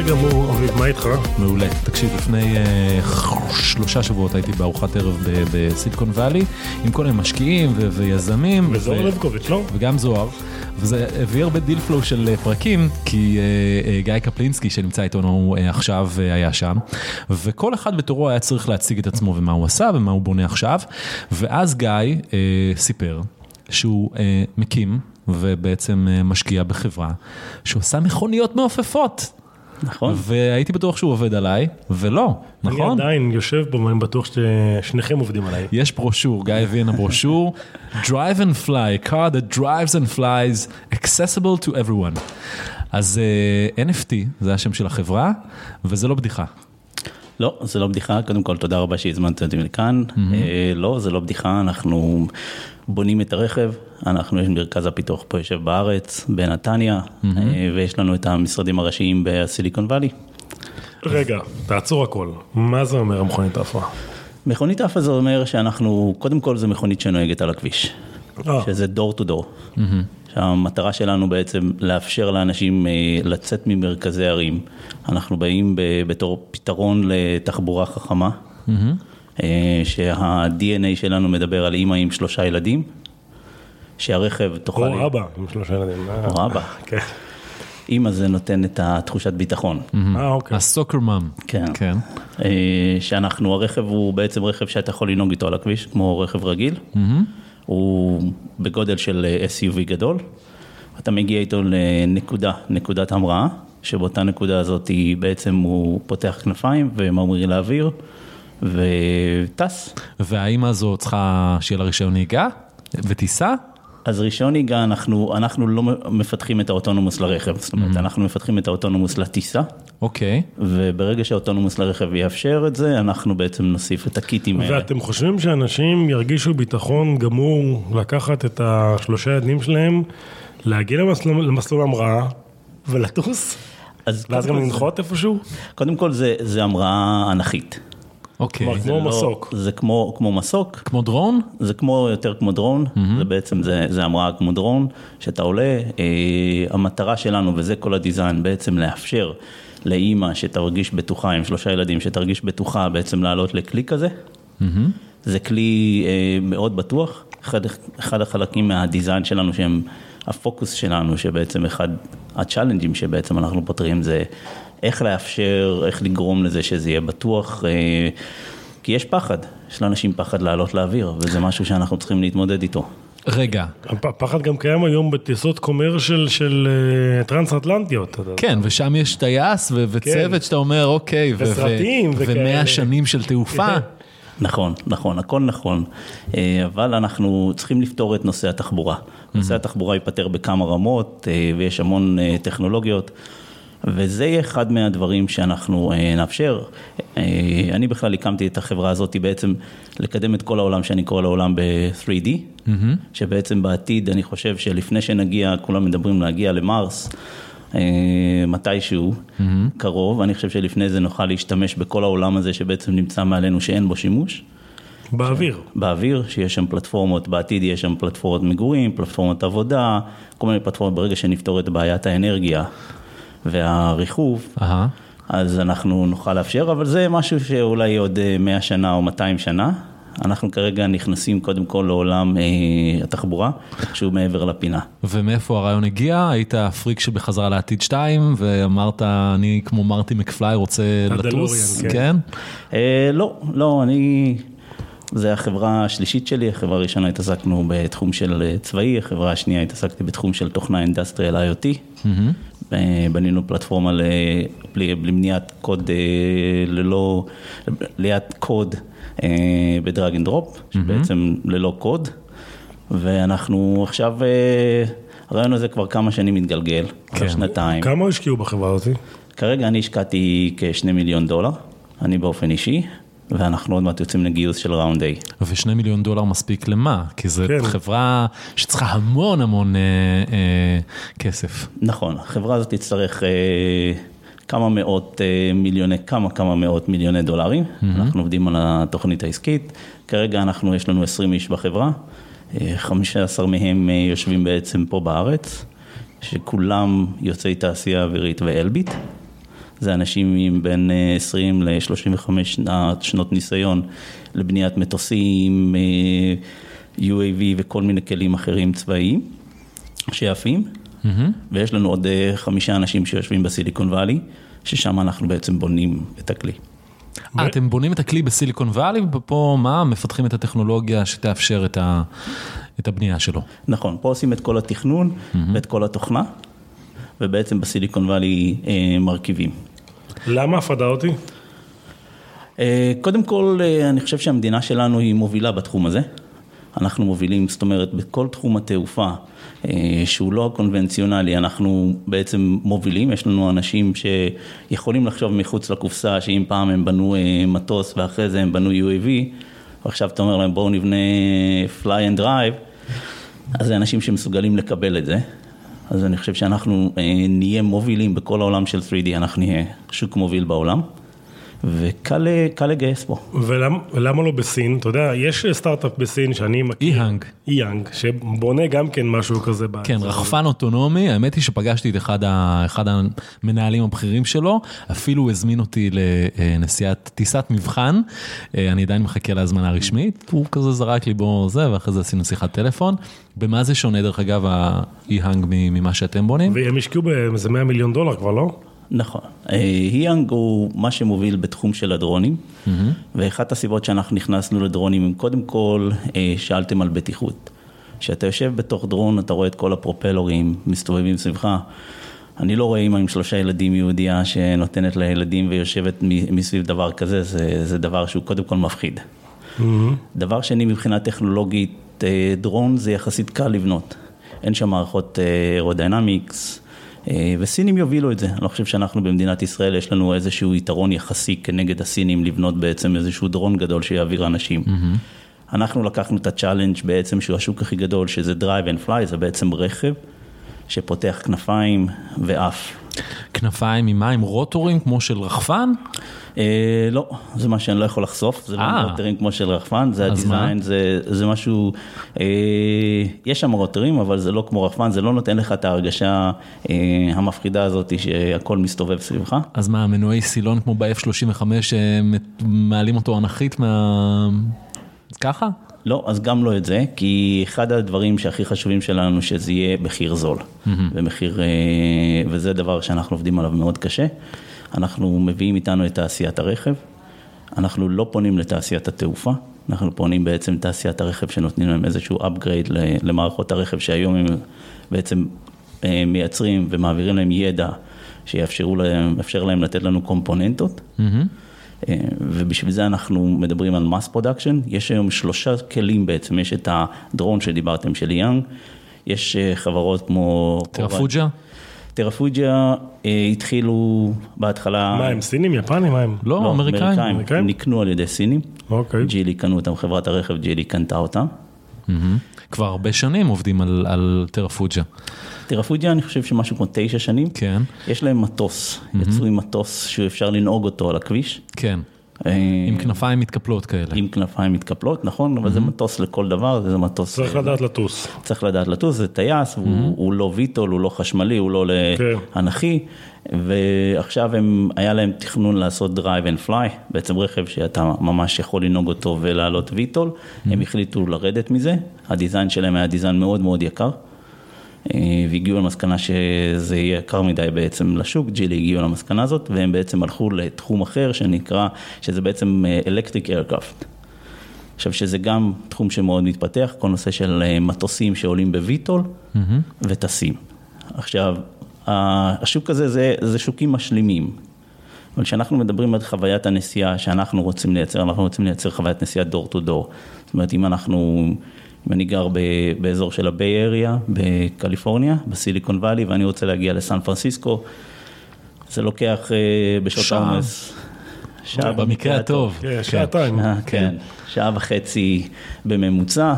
בסדר גמור, אביב, מה איתך? מעולה. תקשיב, לפני 3 שבועות הייתי בארוחת ערב בסיליקון ואלי, עם כל המשקיעים ויזמים. וזוהר לבקוביץ', לא? וגם זוהר. וזה הביא הרבה דיל פלואו של פרקים, כי גיא קפלינסקי שנמצא איתנו עכשיו היה שם, וכל אחד בתורו היה צריך להציג את עצמו ומה הוא עשה ומה הוא בונה עכשיו, ואז גיא סיפר שהוא מקים ובעצם משקיע בחברה שעושה מכוניות מעופפות. נכון. והייתי בטוח שהוא עובד עליי, ולא, נכון? אני עדיין יושב בו, אני בטוח ששניכם עובדים עליי. יש ברושור, גיא הביא הנה ברושור, Drive and Fly, car that drives and flies, accessible to everyone. אז NFT, זה השם של החברה, וזה לא בדיחה. לא, זה לא בדיחה, קודם כל תודה רבה שהזמנת אותי לכאן, לא, זה לא בדיחה, אנחנו בונים את הרכב, יש מרכז הפיתוח פה יושב בארץ, בנתניה, ויש לנו את המשרדים הראשיים בסיליקון ואלי. רגע, תעצור הכל, מה זה אומר המכונית עפה? מכונית עפה זה אומר שאנחנו, קודם כל זה מכונית שנוהגת על הכביש, שזה דור טו דור. המטרה שלנו בעצם לאפשר לאנשים לצאת ממרכזי ערים. אנחנו באים בתור פתרון לתחבורה חכמה, שה-DNA שלנו מדבר על אמא עם 3 ילדים, שהרכב תוכל... או אבא עם 3 ילדים. או אבא. כן. אמא זה נותן את התחושת ביטחון. אוקיי. הסוקר מאם. כן. שאנחנו, הרכב הוא בעצם רכב שאתה יכול לנהוג איתו על הכביש, כמו רכב רגיל. הוא בגודל של SUV גדול. אתה מגיע איתו לנקודת המראה, שבאותה נקודה הזאת היא בעצם הוא פותח כנפיים וממריא לאוויר וטס. והאמא הזו צריכה שיהיה לה רישיון נהיגה וטיסה? אז רישיון נהיגה, אנחנו לא מפתחים את האוטונומוס לרכב, זאת אומרת, אנחנו מפתחים את האוטונומוס לטיסה. אוקיי. וברגע שהאוטונומוס לרכב יאפשר את זה, אנחנו בעצם נוסיף את הקיטים האלה. ואתם חושבים שאנשים ירגישו ביטחון גמור לקחת את 3 ילדים שלהם, להגיע למסלול המראה ולטוס? ואז גם לנחות איפשהו? קודם כל זה המראה אנכית. אוקיי. כמו מסוק. זה כמו מסוק. כמו דרון? זה יותר כמו דרון, זה בעצם, זה המראה כמו דרון, שאתה עולה, המטרה שלנו, וזה כל הדיזיין, בעצם לאפשר לאמא שתרגיש בטוחה, עם 3 ילדים, שתרגיש בטוחה, בעצם לעלות לכלי כזה. זה כלי מאוד בטוח, אחד החלקים מהדיזיין שלנו, שהם הפוקוס שלנו, שבעצם אחד הצ'אלנג'ים שבעצם אנחנו פותרים, זה איך לאפשר, איך לגרום לזה שזה יהיה בטוח, כי יש פחד, יש לאנשים פחד לעלות לאוויר, וזה משהו שאנחנו צריכים להתמודד איתו. רגע. הפחד גם קיים היום בטיסות קומרשל של טרנס-אטלנטיות. כן, ושם יש טייס וצוות שאתה אומר, אוקיי, וסרטים ו100 שנים של תעופה. נכון, הכל נכון, אבל אנחנו צריכים לפתור את נושא התחבורה. נושא התחבורה ייפתר בכמה רמות, ויש המון טכנולוגיות, וזה יהיה אחד מהדברים שאנחנו נאפשר. אני בכלל הקמתי את החברה הזאת בעצם לקדם את כל העולם שאני קורא לעולם ב-3D, שבעצם בעתיד אני חושב שלפני שנגיע, כולם מדברים להגיע למרס, מתישהו קרוב, אני חושב שלפני זה נוכל להשתמש בכל העולם הזה שבעצם נמצא מעלינו שאין בו שימוש. באוויר, שיש שם פלטפורמות, בעתיד יש שם פלטפורמות מגורים, פלטפורמות עבודה, כל מיני פלטפורמות ברגע שנפתור את בעיית האנרגיה והריחוב, אז אנחנו נוכל לאפשר, אבל זה משהו שאולי עוד 100 שנה או 200 שנה, אנחנו כרגע נכנסים קודם כל לעולם התחבורה, שהוא מעבר לפינה. ומאיפה הרעיון הגיע? היית פריק שבחזרה לעתיד 2, ואמרת, אני כמו מרטי מקפליי רוצה לטוס, כן? לא, זה החברה השלישית שלי, החברה הראשונה התעסקנו בתחום של צבאי, החברה השנייה התעסקתי בתחום של תוכנה אינדסטריאל IoT, בנינו פלטפורמה לבניית קוד, ליד קוד בדרג אנד דרופ, שבעצם ללא קוד, ואנחנו עכשיו, הרעיון הזה כבר כמה שנים מתגלגל, כבר שנתיים. כמה השקיעו בחברה הזאת? כרגע אני השקעתי $2 מיליון, אני באופן אישי, ואנחנו עוד מעט יוצאים לגיוס של ראונד A. $2 מיליון מספיק למה? כי זו חברה שצריכה המון כסף. נכון, החברה הזאת תצטרך כמה מאות מיליוני דולרים. אנחנו עובדים על התוכנית העסקית. כרגע יש לנו 20 איש בחברה. 15 מהם יושבים בעצם פה בארץ, שכולם יוצאי תעשייה אווירית ואלביט. זה אנשים עם בין 20 ל-35 שנות ניסיון לבניית מטוסים, UAV וכל מיני כלים אחרים צבאיים שיפים. ויש לנו עוד 5 אנשים שיושבים בסיליקון ואלי, ששם אנחנו בעצם בונים את הכלי. אתם בונים את הכלי בסיליקון ואלי, ופה מה? מפתחים את הטכנולוגיה שתאפשר את הבנייה שלו. נכון, פה עושים את כל התכנון ואת כל התוכנה, ובעצם בסיליקון ואלי מרכיבים. למה הפרדה אותי? קודם כל, אני חושב שהמדינה שלנו היא מובילה בתחום הזה. אנחנו מובילים, זאת אומרת, בכל תחום התעופה, שהוא לא הקונבנציונלי, אנחנו בעצם מובילים. יש לנו אנשים שיכולים לחשוב מחוץ לקופסה, שאם פעם הם בנו מטוס ואחרי זה הם בנו UAV, ועכשיו אתה אומר להם בואו נבנה fly and drive, אז זה אנשים שמסוגלים לקבל את זה. אז אני חושב שאנחנו נהיה מובילים בכל העולם של 3D, אנחנו נהיה שוק מוביל בעולם. וקל לגייס פה. ולמה לא בסין? אתה יודע, יש סטארט-אפ בסין שאני מכיר. אי-האנג, שבונה גם כן משהו כזה. כן, רחפן אוטונומי, האמת היא שפגשתי את אחד המנהלים הבכירים שלו, אפילו הזמין אותי לנסיעת טיסת מבחן, אני עדיין מחכה להזמנה הרשמית, הוא כזה זרק לי בו זה, ואחרי זה עשינו שיחת טלפון. במה זה שונה דרך אגב האי-האנג ממה שאתם בונים? והם השקיעו באיזה $100 מיליון כבר, לא? נכון. אי-האנג הוא מה שמוביל בתחום של הדרונים, ואחת הסיבות שאנחנו נכנסנו לדרונים, הם קודם כל שאלתם על בטיחות. כשאתה יושב בתוך דרון, אתה רואה את כל הפרופלורים מסתובבים סביבך. אני לא רואה אמא עם 3 ילדים יהודיה שנותנת לילדים ויושבת מסביב דבר כזה, זה דבר שהוא קודם כל מפחיד. דבר שני, מבחינה טכנולוגית, דרון זה יחסית קל לבנות. אין שם מערכות אירודיינמיקס, וסינים יובילו את זה. אני לא חושב שאנחנו במדינת ישראל יש לנו איזשהו יתרון יחסי כנגד הסינים לבנות בעצם איזשהו דרון גדול שיעביר אנשים. אנחנו לקחנו את הצ'אלנג' בעצם שהוא השוק הכי גדול, שזה drive and fly, זה בעצם רכב שפותח כנפיים ואף. כנפיים ממה? עם רוטורים כמו של רחפן? לא, זה מה שאני לא יכול לחשוף, זה לא רוטורים כמו של רחפן, זה הדיזיין, זה משהו, יש שם רוטורים, אבל זה לא כמו רחפן, זה לא נותן לך את ההרגשה המפחידה הזאת שהכל מסתובב סביבך. אז מה, מנועי סילון כמו ב-F-35 מעלים אותו אנכית ככה? לא, אז גם לא את זה, כי אחד הדברים שהכי חשובים שלנו שזה יהיה מחיר זול, וזה דבר שאנחנו עובדים עליו מאוד קשה. אנחנו מביאים איתנו את תעשיית הרכב, אנחנו לא פונים לתעשיית התעופה, אנחנו פונים בעצם לתעשיית הרכב שנותנים להם איזשהו upgrade למערכות הרכב שהיום הם בעצם מייצרים ומעבירים להם ידע שיאפשר להם לתת לנו קומפוננטות. ובשביל זה אנחנו מדברים על mass production. יש היום 3 כלים בעצם, יש את הדרון שדיברתם של אי-האנג, יש חברות כמו טרפוג'ה? טרפוג'ה התחילו בהתחלה... מה הם, סינים, יפנים, מה הם? לא, אמריקאים. הם נקנו על ידי סינים. אוקיי. ג'ילי קנו אותם, חברת הרכב ג'ילי קנתה אותם. כבר הרבה שנים עובדים על טרפוג'ה. טרפוג'ה אני חושב שמשהו כמו 9 שנים. כן. יש להם מטוס, יצרו עם מטוס שאפשר לנהוג אותו על הכביש. כן. עם כנפיים מתקפלות כאלה. עם כנפיים מתקפלות, נכון, אבל זה מטוס לכל דבר, זה מטוס... צריך לדעת לטוס. צריך לדעת לטוס, זה טייס, הוא לא ויטול, הוא לא חשמלי, הוא לא לאנכי, ועכשיו היה להם תכנון לעשות drive and fly, בעצם רכב שאתה ממש יכול לנהוג אותו ולעלות ויטול, הם החליטו לרדת מזה, הדיזיין שלהם היה דיזיין מאוד מאוד יקר, והגיעו למסקנה שזה יהיה יקר מדי בעצם לשוק, ג'ילי הגיעו למסקנה הזאת, והם בעצם הלכו לתחום אחר שנקרא, שזה בעצם electric aircraft. עכשיו שזה גם תחום שמאוד מתפתח, כל נושא של מטוסים שעולים בוויטול וטסים. עכשיו, השוק הזה זה שוקים משלימים, אבל כשאנחנו מדברים על חוויית הנסיעה שאנחנו רוצים לייצר, אנחנו רוצים לייצר חוויית נסיעה דור טו דור. זאת אומרת, אם אני גר באזור של הביי אריה, בקליפורניה, בסיליקון ואלי, ואני רוצה להגיע לסן פרנסיסקו, זה לוקח בשעות העומס. שעה במקרה הטוב. שעתיים. כן, 1.5 שעה בממוצע,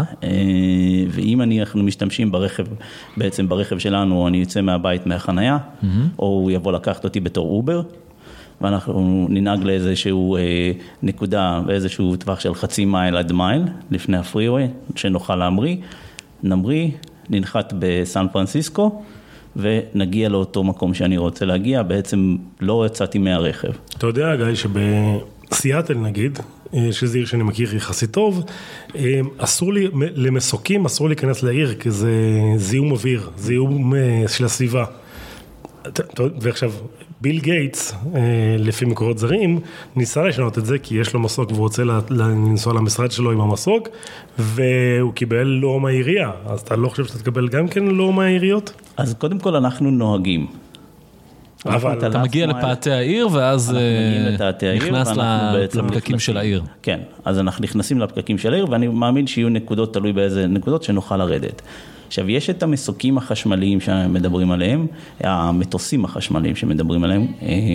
ואם אנחנו משתמשים ברכב, בעצם ברכב שלנו, אני יוצא מהבית מהחנייה, או הוא יבוא לקחת אותי בתור אובר, ואנחנו ננהג לאיזשהו נקודה, באיזשהו טווח של 0.5 מייל עד מייל, לפני הפריווי, שנוכל נמריא, ננחת בסן פרנסיסקו, ונגיע לאותו מקום שאני רוצה להגיע, בעצם לא יצאתי מהרכב. אתה יודע, גיא, שבסיאטל נגיד, שזה עיר שאני מכיר יחסית טוב, אסור לי, למסוקים אסור להיכנס לעיר, כי זה זיהום אוויר, זיהום של הסביבה. ועכשיו, ביל גייטס, לפי מקורות זרים, ניסה לשנות את זה, כי יש לו מסוק והוא רוצה לנסוע למשרד שלו עם המסוק, והוא קיבל לא מהעירייה. אז אתה לא חושב שאתה תקבל גם כן לא מהעיריות? אז קודם כל אנחנו נוהגים. אבל אתה מגיע לפאתי העיר, ואז נכנס לפקקים של העיר. כן, אז אנחנו נכנסים לפקקים של העיר, ואני מאמין שיהיו נקודות, תלוי באיזה נקודות, שנוכל לרדת. עכשיו, יש את המסוקים החשמליים שמדברים עליהם, המטוסים החשמליים שמדברים עליהם,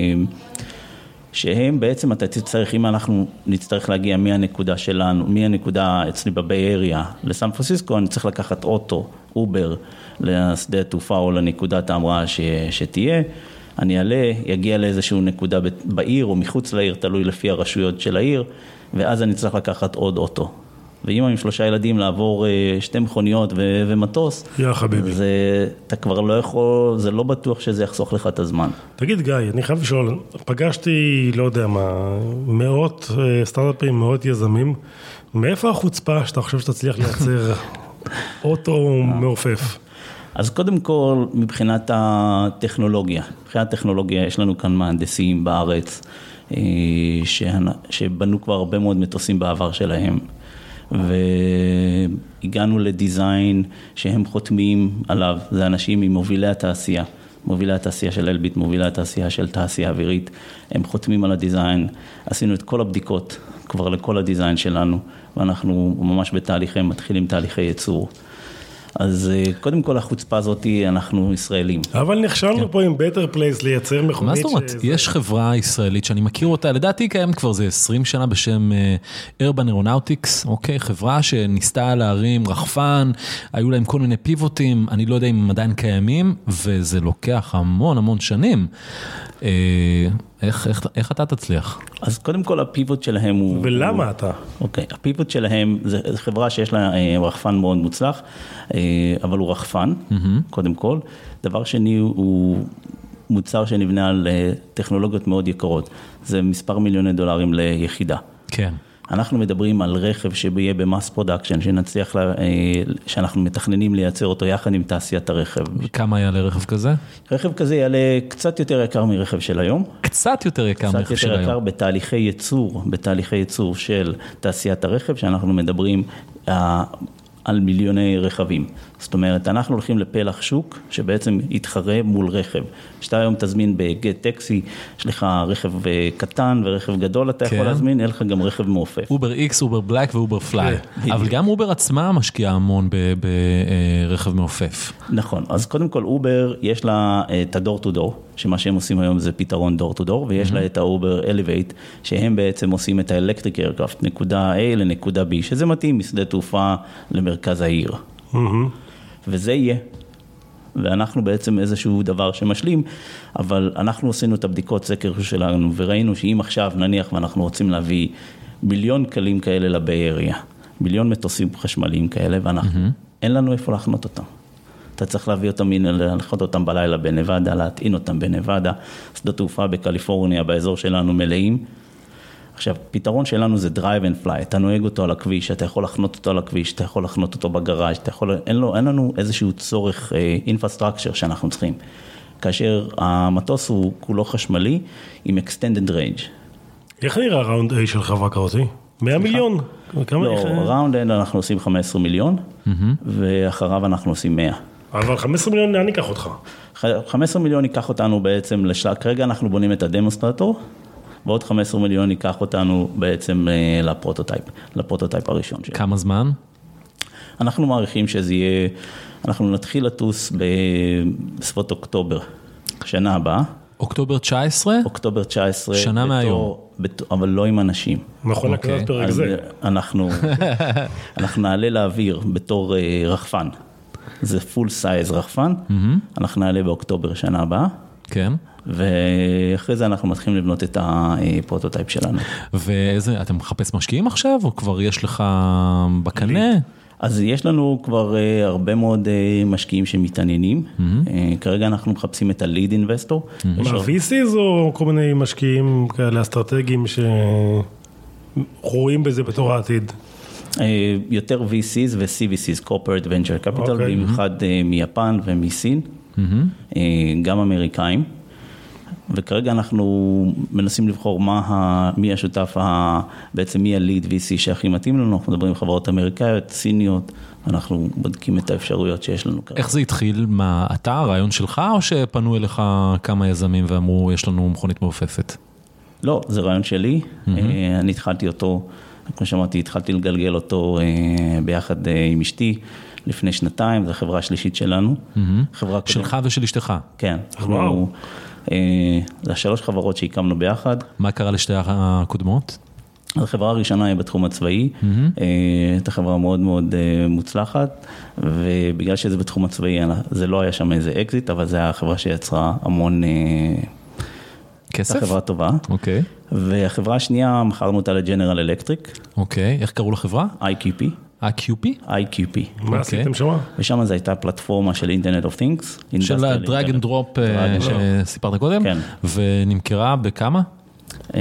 שהם בעצם, אתה תצטרך, אם אנחנו נצטרך להגיע מהנקודה שלנו, מהנקודה אצלי בביי אריה לסן פרנסיסקו, אני צריך לקחת אוטו, אובר, לשדה התעופה או לנקודת ההמראה שתהיה, אני אעלה, יגיע לאיזשהו נקודה בעיר או מחוץ לעיר, תלוי לפי הרשויות של העיר, ואז אני צריך לקחת עוד אוטו. ואמא עם 3 ילדים לעבור 2 מכוניות ומטוס, אתה כבר לא יכול, זה לא בטוח שזה יחסוך לך את הזמן. תגיד גיא, אני חייב לשאול, פגשתי, לא יודע מה, מאות סטארט-אפים, מאות יזמים, מאיפה החוצפה שאתה חושב שתצליח לייצר אוטו מעופף? אז קודם כל, מבחינת הטכנולוגיה, יש לנו כאן מהנדסים בארץ, שבנו כבר הרבה מאוד מטוסים בעבר שלהם, והגענו לדיזיין שהם חותמים עליו, זה אנשים ממובילי התעשייה, מובילי התעשייה של אלביט, מובילי התעשייה של תעשייה אווירית, הם חותמים על הדיזיין, עשינו את כל הבדיקות כבר לכל הדיזיין שלנו, ואנחנו ממש בתהליכים, מתחילים תהליכי ייצור. אז קודם כל החוצפה הזאת, אנחנו ישראלים. אבל נכשלנו פה עם Better Place לייצר מכונית. מה זאת אומרת? יש חברה ישראלית שאני מכיר אותה, לדעתי קיימת כבר זה 20 שנה בשם Urban Aeronautics, אוקיי, חברה שניסתה להרים רחפן, היו להם כל מיני פיבוטים, אני לא יודע אם הם עדיין קיימים, וזה לוקח המון שנים. איך אתה תצליח? אז קודם כל הפיבוט שלהם הוא... ולמה אתה? אוקיי, הפיבוט שלהם, זו חברה שיש לה רחפן מאוד מוצלח, אבל הוא רחפן, קודם כל. דבר שני הוא מוצר שנבנה על טכנולוגיות מאוד יקרות. זה מספר מיליוני דולרים ליחידה. כן. אנחנו מדברים על רכב שיהיה במאס פרודקשן, שנצליח, שאנחנו מתכננים לייצר אותו יחד עם תעשיית הרכב. כמה יעלה רכב כזה? רכב כזה יעלה קצת יותר יקר מרכב של היום. קצת יותר יקר מרכב של היום. קצת יותר יקר בתהליכי ייצור של תעשיית הרכב, שאנחנו מדברים על מיליוני רכבים. זאת אומרת, אנחנו הולכים לפלח שוק שבעצם יתחרה מול רכב. שאתה היום תזמין בגט טקסי, יש לך רכב קטן ורכב גדול, אתה יכול להזמין, אין לך גם רכב מעופף. אובר איקס, אובר בלק ואובר פליי. אבל גם אובר עצמה משקיעה המון ברכב מעופף. נכון, אז קודם כל אובר יש לה את הדור טו דור, שמה שהם עושים היום זה פתרון דור טו דור, ויש לה את האובר אלווייט, שהם בעצם עושים את האלקטריק איירקראפט, נקודה A לנקודה B, שזה מתאים משדה תעופה למרכז העיר. וזה יהיה. ואנחנו בעצם איזשהו דבר שמשלים, אבל אנחנו עשינו את הבדיקות סקר שלנו, וראינו שאם עכשיו נניח ואנחנו רוצים להביא 1,000,000 כלים כאלה לביי אריה, 1,000,000 מטוסים חשמליים כאלה, ואנחנו, אין לנו איפה להחנות אותם. אתה צריך להביא אותם, להחנות אותם בלילה בנבדה, להטעין אותם בנבדה, שדות תעופה בקליפורניה, באזור שלנו מלאים. עכשיו, פתרון שלנו זה drive and fly, אתה נוהג אותו על הכביש, אתה יכול לחנות אותו על הכביש, אתה יכול לחנות אותו בגראז', אין לנו איזשהו צורך infrastructure שאנחנו צריכים. כאשר המטוס הוא כולו חשמלי עם extended range. איך נראה ראונד A של חברה כזאת? 100 מיליון? לא, ראונד A אנחנו עושים 15 מיליון, ואחריו אנחנו עושים 100. אבל 15 מיליון לאן ייקח אותך? 15 מיליון ייקח אותנו בעצם לשלב, כרגע אנחנו בונים את הדמונסטרטור, ועוד 15 מיליון ייקח אותנו בעצם לפרוטוטייפ הראשון. כמה זמן? אנחנו מעריכים שזה יהיה, אנחנו נתחיל לטוס בסביבות אוקטובר, שנה הבאה. אוקטובר 19? אוקטובר 19. שנה מהיום. אבל לא עם אנשים. נכון, לקראת פרק זה. אנחנו נעלה לאוויר בתור רחפן. זה פול סייז רחפן. אנחנו נעלה באוקטובר שנה הבאה. כן. ואחרי זה אנחנו מתחילים לבנות את הפרוטוטייפ שלנו. ואיזה, אתה מחפש משקיעים עכשיו, או כבר יש לך בקנה? אז יש לנו כבר הרבה מאוד משקיעים שמתעניינים, כרגע אנחנו מחפשים את ה-lead investor. מה, VCs או כל מיני משקיעים כאלה אסטרטגיים שרואים בזה בתור העתיד? יותר VCs ו-CVCs, Corporate Venture Capital, במיוחד מיפן ומסין, גם אמריקאים. וכרגע אנחנו מנסים לבחור מי השותף, בעצם מי הליד VC שהכי מתאים לנו, אנחנו מדברים עם חברות אמריקאיות, סיניות, אנחנו בודקים את האפשרויות שיש לנו כרגע. איך זה התחיל? מה, אתה, הרעיון שלך, או שפנו אליך כמה יזמים ואמרו, יש לנו מכונית מעופפת? לא, זה רעיון שלי, אני התחלתי אותו, כמו שאמרתי, התחלתי לגלגל אותו ביחד עם אשתי, לפני 2 זו החברה השלישית שלנו. שלך ושל אשתך? כן, זה 3 חברות שהקמנו ביחד. מה קרה לשתי הקודמות? החברה הראשונה היא בתחום הצבאי, הייתה חברה מאוד מאוד מוצלחת, ובגלל שזה בתחום הצבאי, זה לא היה שם איזה אקזיט, אבל זה היה החברה שיצרה המון כסף? חברה טובה. אוקיי. והחברה השנייה, מכרנו אותה לג'נרל אלקטריק. אוקיי, איך קראו לחברה? IQP. IQP? IQP. מה עשיתם שמה? ושם זו הייתה פלטפורמה של אינטרנט אוף טינגס. של הדרג אנד דרופ שסיפרת קודם? כן. ונמכרה בכמה? $40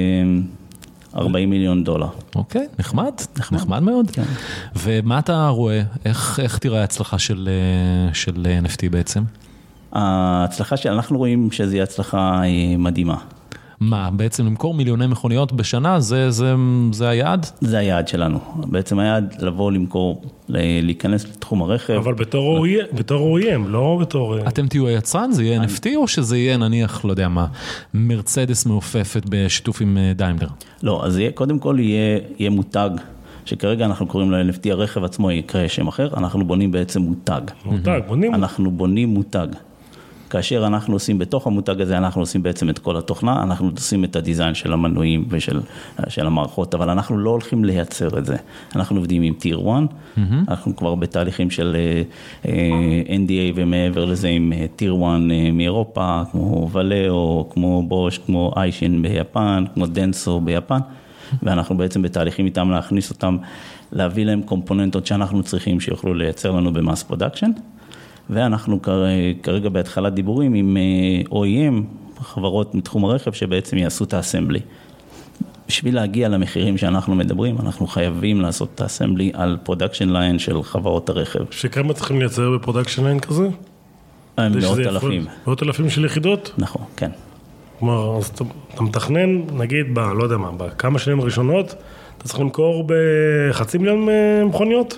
מיליון. אוקיי, נחמד מאוד. ומה אתה רואה? איך תראה ההצלחה של NFT בעצם? ההצלחה שאנחנו רואים שזו הצלחה מדהימה. מה, בעצם למכור מיליוני מכוניות בשנה, זה היעד? זה היעד שלנו. בעצם היעד לבוא למכור, להיכנס לתחום הרכב. אבל בתור OEM, לא בתור... אתם תהיו היצרן, זה יהיה NFT או שזה יהיה נניח, לא יודע מה, מרצדס מעופפת בשיתוף עם דיימלר? לא, אז קודם כל יהיה מותג, שכרגע אנחנו קוראים לו NFT, הרכב עצמו יקרא שם אחר, אנחנו בונים בעצם מותג. אנחנו בונים מותג. כאשר אנחנו עושים בתוך המותג הזה, אנחנו עושים בעצם את כל התוכנה, אנחנו עושים את הדיזיין של המנועים ושל המערכות, אבל אנחנו לא הולכים לייצר את זה. אנחנו עובדים עם טיר 1, אנחנו כבר בתהליכים של NDA ומעבר לזה עם טיר 1 מאירופה, כמו ולאו, כמו בוש, כמו איישין ביפן, כמו דנסו ביפן, ואנחנו בעצם בתהליכים איתם להכניס אותם, להביא להם קומפוננטות שאנחנו צריכים שיוכלו לייצר לנו במאס פרודקשן. ואנחנו כרגע בהתחלת דיבורים עם OEM, חברות מתחום הרכב שבעצם יעשו את האסמבלי. בשביל להגיע למחירים שאנחנו מדברים, אנחנו חייבים לעשות את האסמבלי על פרודקשן ליין של חברות הרכב. שכמה צריכים לייצר בפרודקשן ליין כזה? מאות אלפים. מאות אלפים של יחידות? נכון, כן. כלומר, אז אתה מתכנן, נגיד, לא יודע מה, בכמה שנים הראשונות, אתה צריך למכור ב500,000 מכוניות?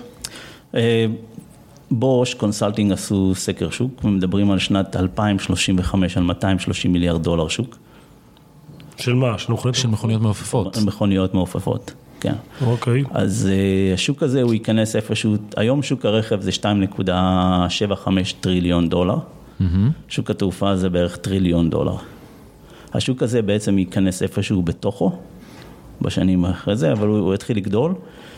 בוש קונסלטינג עשו סקר שוק, ומדברים על שנת 2035 על $230 מיליארד שוק. של מה? של מכוניות מעופפות. מכוניות מעופפות, כן. אוקיי. אז השוק הזה הוא ייכנס איפשהו, היום שוק הרכב זה $2.75 טריליון. שוק התעופה זה בערך $1 טריליון. השוק הזה בעצם ייכנס איפשהו בתוכו, בשנים אחרי זה, אבל הוא התחיל לגדול.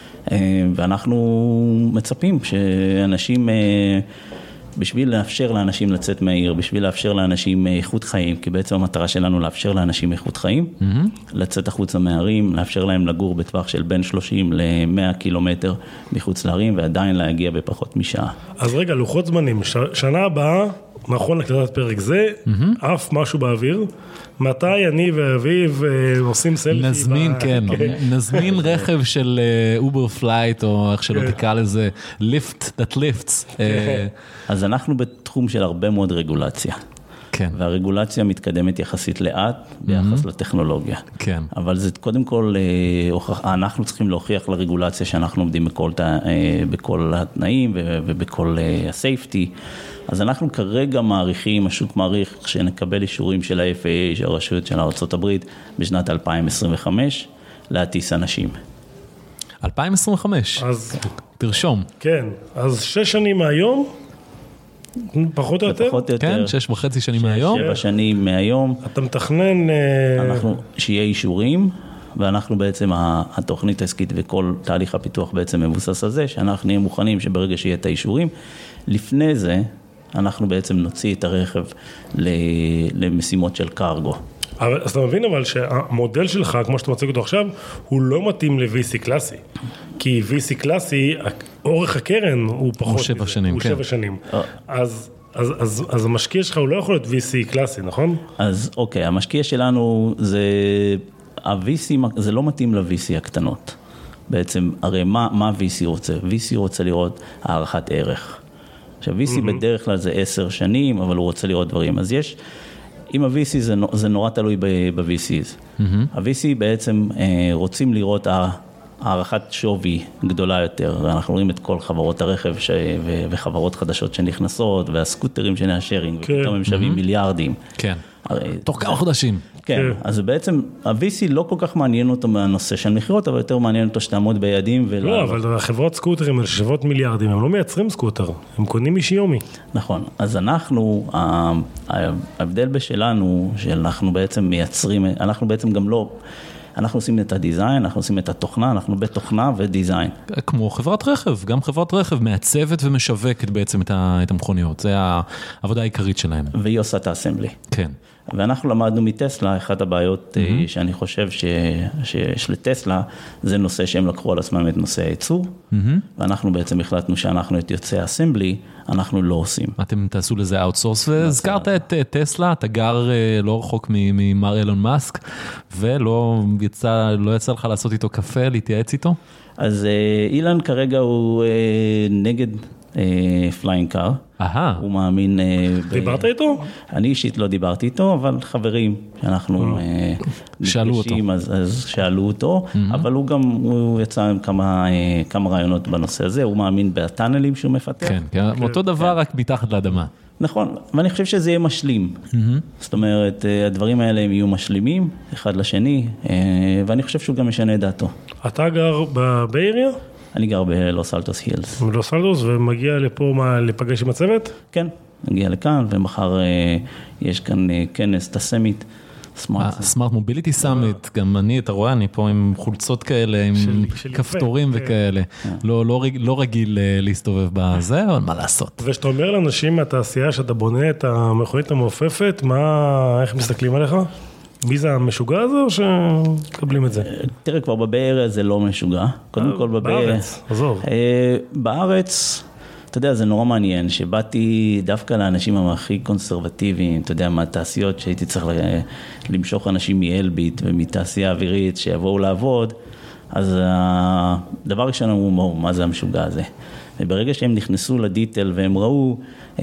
ואנחנו מצפים שאנשים, בשביל לאפשר לאנשים לצאת מהעיר, בשביל לאפשר לאנשים איכות חיים, כי בעצם המטרה שלנו לאפשר לאנשים איכות חיים, לצאת החוצה מהערים, לאפשר להם לגור בטווח של בין 30 ל-100 קילומטר מחוץ לערים, ועדיין להגיע בפחות משעה. אז רגע, לוחות זמנים, שנה הבאה, נכון לקלטת פרק זה, אף משהו באוויר, מתי אני ואביב עושים סלפי? נזמין, כן, נזמין רכב של אובר פלייט, או איך שלא תקרא לזה, ליפט, that lifts. אז אנחנו בתחום של הרבה מאוד רגולציה. כן. והרגולציה מתקדמת יחסית לאט ביחס לטכנולוגיה. כן. אבל זה קודם כל, אנחנו צריכים להוכיח לרגולציה שאנחנו עומדים בכל התנאים ובכל הסייפטי. אז אנחנו כרגע מעריכים, השוק מעריך שנקבל אישורים של ה-FAA, של הרשויות של ארצות הברית, בשנת 2025, להטיס אנשים. 2025? אז... תרשום. כן, אז 6 שנים מהיום, פחות או יותר? פחות או יותר. כן, 6.5 שנים מהיום. 7 שנים מהיום. אתה מתכנן... שיהיה אישורים, ואנחנו בעצם, התוכנית העסקית וכל תהליך הפיתוח בעצם מבוסס על זה, שאנחנו נהיה מוכנים שברגע שיהיה את האישורים, לפני זה, אנחנו בעצם נוציא את הרכב למשימות של קארגו. אבל אז אתה מבין אבל שהמודל שלך, כמו שאתה מציג אותו עכשיו, הוא לא מתאים ל-VC קלאסי. כי VC קלאסי, אורך הקרן הוא פחות מזה. 7 שנים, הוא כן. 7 שנים. אז המשקיע שלך הוא לא יכול להיות VC קלאסי, נכון? אז אוקיי, המשקיע שלנו זה לא מתאים ל-VC הקטנות. בעצם, הרי מה VC רוצה? VC רוצה לראות הערכת ערך. עכשיו, VC בדרך כלל זה 10 שנים, אבל הוא רוצה לראות דברים. אז עם ה-VC זה נורא תלוי ב-VCs. ה-VC בעצם רוצים לראות הערכת שווי גדולה יותר. אנחנו רואים את כל חברות הרכב וחברות חדשות שנכנסות, והסקוטרים שנאשרים, ופתאום הם שווים מיליארדים. כן. תוך כמה חודשים. כן, אז בעצם ה-VC לא כל כך מעניין אותו מהנושא של מחירות, אבל יותר מעניין אותו שתעמוד ביעדים. לא, אבל החברות סקוטרים הן שוות מיליארדים, הם לא מייצרים סקוטר, הם קונים אישי-יומי. נכון, אז ההבדל בשלנו, שאנחנו בעצם מייצרים, אנחנו בעצם גם לא, אנחנו עושים את הדיזיין, אנחנו עושים את התוכנה, אנחנו בתוכנה ודיזיין. כמו חברת רכב, גם חברת רכב מעצבת ומשווקת בעצם את המכוניות, זה העבודה העיקרית שלהם. והיא עושה את האסמבלי. כן. ואנחנו למדנו מטסלה, אחת הבעיות שאני חושב שיש לטסלה, זה נושא שהם לקחו על עצמם את נושא הייצור, ואנחנו בעצם החלטנו שאנחנו את יוצאי האסמבלי, אנחנו לא עושים. אתם תעשו לזה אאוטסורס, והזכרת את טסלה, אתה גר לא רחוק ממר אילון מאסק, ולא יצא לך לעשות איתו קפה, להתייעץ איתו? אז אילן כרגע הוא נגד פליינג קאר. הוא מאמין... דיברת איתו? אני אישית לא דיברתי איתו, אבל חברים שאנחנו נפגשים, אז שאלו אותו, אבל הוא יצא עם כמה רעיונות בנושא הזה, הוא מאמין בטאנלים שהוא מפתח. כן, אותו דבר רק מתחת לאדמה. נכון, ואני חושב שזה יהיה משלים. זאת אומרת, הדברים האלה הם יהיו משלימים, אחד לשני, ואני חושב שהוא גם משנה את דעתו. אתה גר בבייריה? אני גר בלוס אלטוס הילס. בלוס אלטוס, ומגיע לפה לפגש עם הצוות? כן, מגיע לכאן, ומחר יש כאן כנס, את הסמיט. סמארט מוביליטי סאמיט, גם אתה רואה, אני פה עם חולצות כאלה, עם כפתורים וכאלה. לא רגיל להסתובב בזה, אבל מה לעשות? ושאתה אומר לאנשים מהתעשייה שאתה בונה את המכונית המעופפת, איך מסתכלים עליך? מי זה המשוגע הזה או שקבלים את זה? תראה, כבר בבאר זה לא משוגע. קודם כל בארץ, עזוב. בארץ, אתה יודע, זה נורא מעניין, שבאתי דווקא לאנשים הכי קונסרבטיביים, אתה יודע, מהתעשיות שהייתי צריך למשוך אנשים מאלביט ומתעשייה אווירית שיבואו לעבוד, אז הדבר ראשון הוא, מה זה המשוגע הזה? וברגע שהם נכנסו לדיטל והם ראו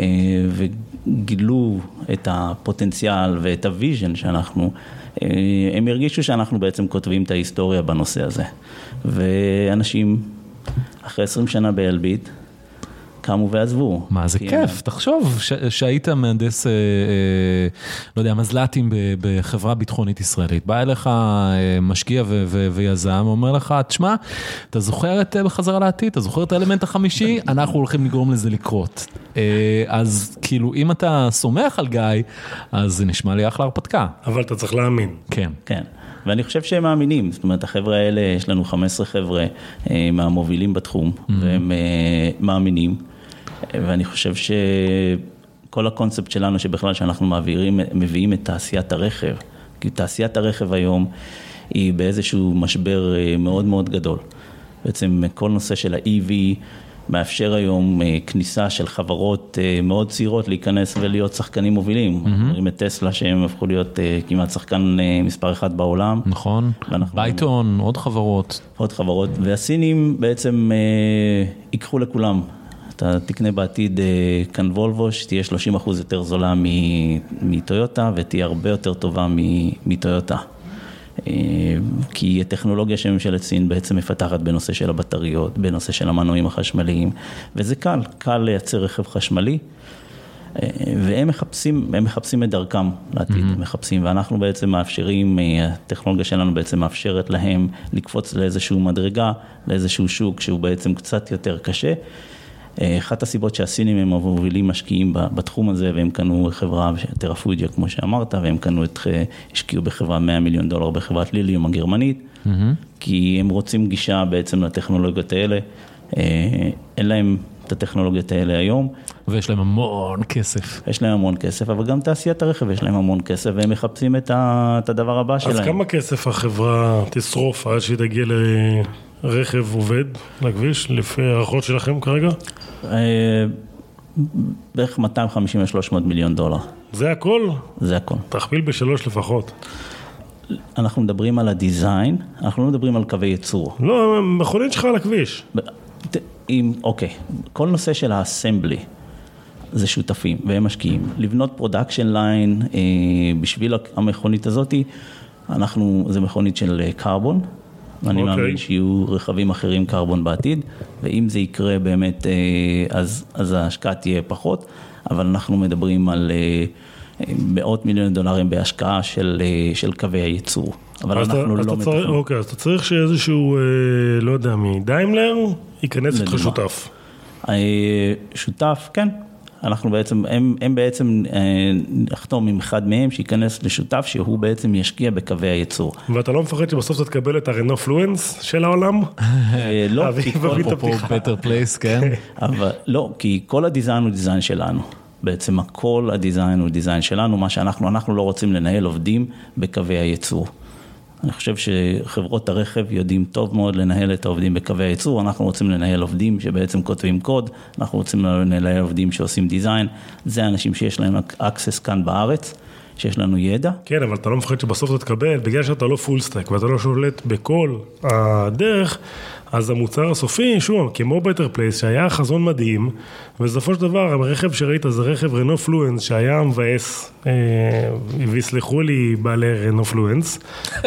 וגילו את הפוטנציאל ואת הוויז'ן שאנחנו, הם הרגישו שאנחנו בעצם כותבים את ההיסטוריה בנושא הזה. ואנשים אחרי 20 שנה באלביט, קמו ועזבו. מה זה כיף, תחשוב שהיית מהנדס, לא יודע, מזל"טים בחברה ביטחונית ישראלית, בא אליך משקיע ויזם, אומר לך, תשמע, אתה זוכר את בחזרה לעתיד, אתה זוכר את האלמנט החמישי, אנחנו הולכים לגרום לזה לקרות. אז כאילו, אם אתה סומך על גיא, אז זה נשמע לי אחלה הרפתקה. אבל אתה צריך להאמין. כן. כן. ואני חושב שהם מאמינים, זאת אומרת, החבר'ה האלה, יש לנו 15 חבר'ה מהמובילים בתחום, והם מאמינים, ואני חושב שכל הקונספט שלנו, שבכלל שאנחנו מביאים את תעשיית הרכב, כי תעשיית הרכב היום היא באיזשהו משבר מאוד מאוד גדול. בעצם כל נושא של ה-EV מאפשר היום כניסה של חברות מאוד צעירות להיכנס ולהיות שחקנים מובילים. רואים את טסלה שהם הפכו להיות כמעט שחקן מספר אחד בעולם. נכון, בייטון, עוד חברות. עוד חברות, והסינים בעצם ייקחו לכולם. אתה תקנה בעתיד כאן וולבו, שתהיה 30% יותר זולה מטויוטה, ותהיה הרבה יותר טובה מטויוטה. כי הטכנולוגיה שממשלת סין בעצם מפתחת בנושא של הבטריות, בנושא של המנועים החשמליים, וזה קל לייצר רכב חשמלי, והם מחפשים את דרכם לעתיד, הם מחפשים, ואנחנו בעצם מאפשרים, הטכנולוגיה שלנו בעצם מאפשרת להם לקפוץ לאיזשהו מדרגה, לאיזשהו שוק שהוא בעצם קצת יותר קשה. אחת הסיבות שהסינים הם מובילים משקיעים בתחום הזה, והם קנו חברה טרפוג'יה, כמו שאמרת, והם השקיעו בחברה $100 מיליון בחברת ליליום הגרמנית, כי הם רוצים גישה בעצם לטכנולוגיות האלה, אין להם את הטכנולוגיות האלה היום. ויש להם המון כסף. יש להם המון כסף, אבל גם תעשיית הרכב יש להם המון כסף, והם מחפשים את הדבר הבא שלהם. אז כמה כסף החברה תשרוף עד שהיא תגיע לרכב עובד לכביש, לפי הערכות שלכם כרגע? בערך 250-300 מיליון דולר. זה הכל? זה הכל. תכפיל ב3 לפחות. אנחנו מדברים על הדיזיין, אנחנו לא מדברים על קווי ייצור. לא, מכונית שלך על הכביש. אוקיי, כל נושא של האסמבלי, זה שותפים והם משקיעים. לבנות פרודקשן ליין בשביל המכונית הזאת, זה מכונית של קרבון, ואני מאמין שיהיו רכבים אחרים קרבון בעתיד, ואם זה יקרה באמת, אז ההשקעה תהיה פחות, אבל אנחנו מדברים על מאות מיליון דולרים בהשקעה של קווי הייצור. אבל אנחנו לא מתכננים. אוקיי, אז אתה צריך שאיזשהו, לא יודע מי, דיימלר, ייכנס איתך שותף. שותף, כן. אנחנו בעצם, הם בעצם נחתום עם אחד מהם שייכנס לשותף שהוא בעצם ישקיע בקווי הייצור. ואתה לא מפחד שבסוף אתה תקבל את הרנו פלואנס של העולם? לא, אפרופו better place, כן? אבל לא, כי כל הדיזיין הוא דיזיין שלנו. בעצם כל הדיזיין הוא דיזיין שלנו, מה אנחנו לא רוצים לנהל עובדים בקווי הייצור. אני חושב שחברות הרכב יודעים טוב מאוד לנהל את העובדים בקווי הייצור, אנחנו רוצים לנהל עובדים שבעצם כותבים קוד, אנחנו רוצים לנהל עובדים שעושים דיזיין, זה אנשים שיש להם access כאן בארץ, שיש לנו ידע. כן, אבל אתה לא מפחד שבסוף אתה תקבל, בגלל שאתה לא פול סטק ואתה לא שולט בכל הדרך, אז המוצר הסופי, שוב, כמו better place, שהיה חזון מדהים, ובסופו של דבר, הרכב שראית זה רכב רנו פלואנס, שהיה מבאס, ויסלחו לי בעלי רנו פלואנס.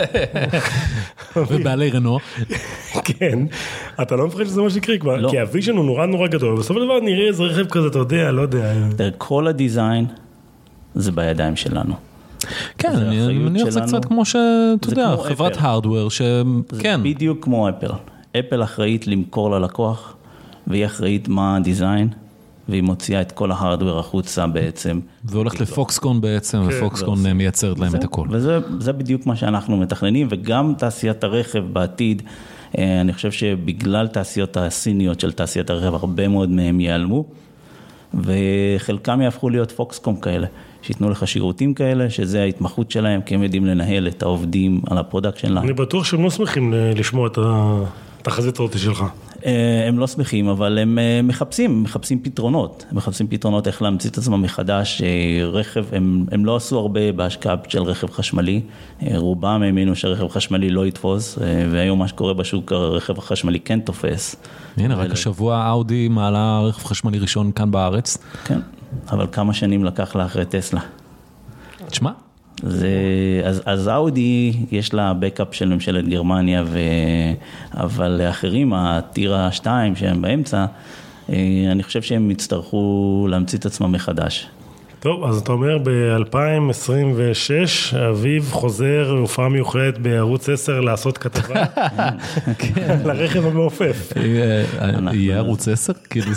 ובעלי רנו. כן, אתה לא מפחד שזה מה שיקרה כבר, כי הוויז'ן הוא נורא נורא גדול, בסופו של דבר נראה איזה רכב כזה, אתה יודע, לא יודע. כל הדיזיין זה בידיים שלנו. כן, אני מניח זה קצת כמו שאתה יודע, חברת הארדוור, זה בדיוק כמו אפל. אפל אחראית למכור ללקוח, והיא אחראית מה הדיזיין, והיא מוציאה את כל ההארדוור החוצה בעצם. והולכת לפוקסקון בעצם, ופוקסקון מייצרת להם את הכל. וזה בדיוק מה שאנחנו מתכננים, וגם תעשיית הרכב בעתיד, אני חושב שבגלל תעשיות הסיניות של תעשיית הרכב, הרבה מאוד מהם ייעלמו, וחלקם יהפכו להיות פוקסקון כאלה, שיתנו לך שירותים כאלה, שזה ההתמחות שלהם, כי הם יודעים לנהל את העובדים על הפרודקשן ליין. אני בטוח שהם לא שמחים לשמוע את התחזית הזאת שלך. הם לא שמחים, אבל הם מחפשים פתרונות. הם מחפשים פתרונות איך להמציא את עצמם מחדש. רכב, הם לא עשו הרבה בהשקעה של רכב חשמלי. רובם האמינו שרכב חשמלי לא יתפוס, והיום מה שקורה בשוק, הרכב החשמלי כן תופס. הנה, רק השבוע אאודי מעלה רכב חשמלי ראשון כאן בארץ. כן, אבל כמה שנים לקח לה אחרי טסלה? תשמע? אז אאודי יש לה בקאפ של ממשלת גרמניה, אבל לאחרים, הטירה 2 שהם באמצע, אני חושב שהם יצטרכו להמציא את עצמם מחדש. טוב, אז אתה אומר ב-2026, אביב חוזר הופעה מיוחדת בערוץ 10 לעשות כתבה לרכב המעופף. יהיה ערוץ 10? כאילו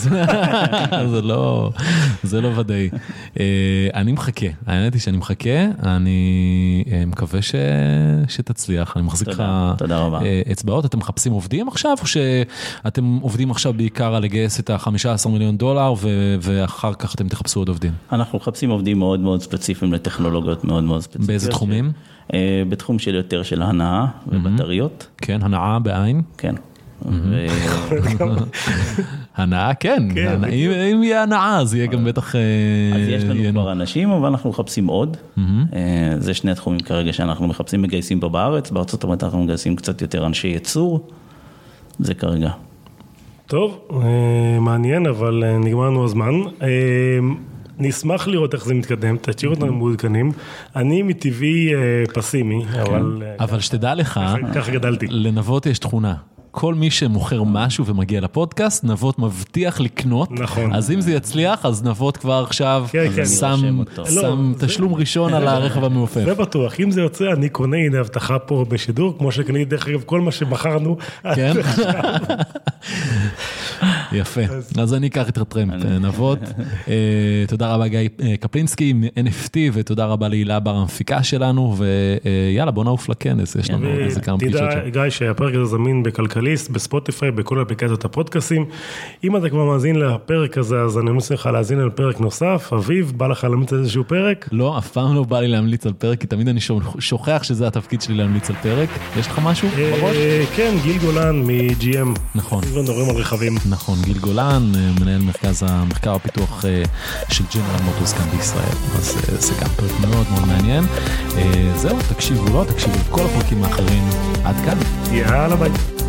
זה לא ודאי. אני מחכה, האמת היא שאני מחכה, אני מקווה שתצליח, אני מחזיק לך אצבעות. אתם מחפשים עובדים עכשיו, או שאתם עובדים עכשיו בעיקר על לגייס את $15 מיליון, ואחר כך אתם תחפשו עוד עובדים? אנחנו מחפשים עובדים מאוד מאוד ספציפיים לטכנולוגיות מאוד מאוד ספציפיות. באיזה תחומים? בתחום של יותר של הנעה ובטריות. כן, הנעה בעין? כן. הנעה, כן. אם יהיה הנעה, אז יהיה גם בטח... אז יש לנו כבר אנשים, אבל אנחנו מחפשים עוד. זה שני תחומים כרגע שאנחנו מחפשים, מגייסים פה בארץ. בארצות הברית אנחנו מגייסים קצת יותר אנשי ייצור. זה כרגע. טוב, מעניין, אבל נגמרנו הזמן. נשמח לראות איך זה מתקדם, תשאירו אותנו מעודכנים. אני מטבעי פסימי, אבל שתדע לך, ככה גדלתי. לנבות יש תכונה. כל מי שמוכר משהו ומגיע לפודקאסט, נבות מבטיח לקנות. נכון. אז אם זה יצליח, אז נבות כבר עכשיו שם תשלום ראשון על הרכב המעופף. זה בטוח. אם זה יוצא, אני קונה, הנה הבטחה פה בשידור, כמו שקניתי דרך אגב כל מה שמכרנו. כן. יפה, אז אני אקח את הטרמפ, נבות. תודה רבה גיא קפלינסקי מ-NFT, ותודה רבה להילה בר המפיקה שלנו, ויאללה בוא נעוף לכנס, יש לנו איזה כמה פגישות. תדע גיא שהפרק הזה זמין בכלכליסט, בספוטיפיי, בכל אפליקציות הפודקאסטים. אם אתה כבר מאזין לפרק הזה, אז אני ממליץ לך להאזין על פרק נוסף. אביב, בא לך להמליץ על איזשהו פרק? לא, אף פעם לא בא לי להמליץ על פרק, כי תמיד אני שוכח שזה התפקיד שלי להמליץ על פרק. יש לך משהו בראש? כן, גיל גולן מ-GM. נכון. מדברים על רכבים. נכון, גיל גולן, מנהל מרכז המחקר הפיתוח של ג'נרל מוטורס כאן בישראל. אז זה גם פרק מאוד מאוד מעניין. זהו, תקשיבו לו, תקשיבו לכל הפרקים האחרים. עד כאן. יאללה ביי.